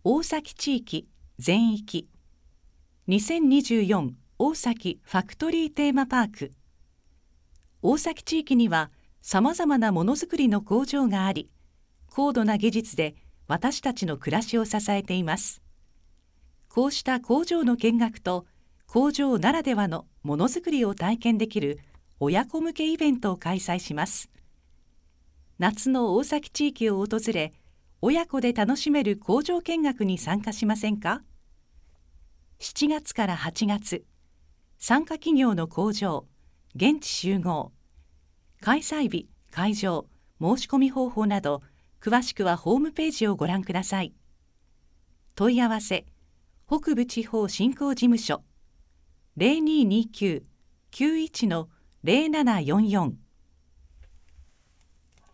大崎地域全域2024大崎ファクトリーテーマパーク。大崎地域にはさまざまなものづくりの工場があり、高度な技術で私たちの暮らしを支えています。こうした工場の見学と工場ならではのものづくりを体験できる親子向けイベントを開催します。夏の大崎地域を訪れ、親子で楽しめる工場見学に参加しませんか？ 7 月から8月、参加企業の工場、現地集合、開催日、会場、申し込み方法など、詳しくはホームページをご覧ください。問い合わせ、北部地方振興事務所 0229-91-0744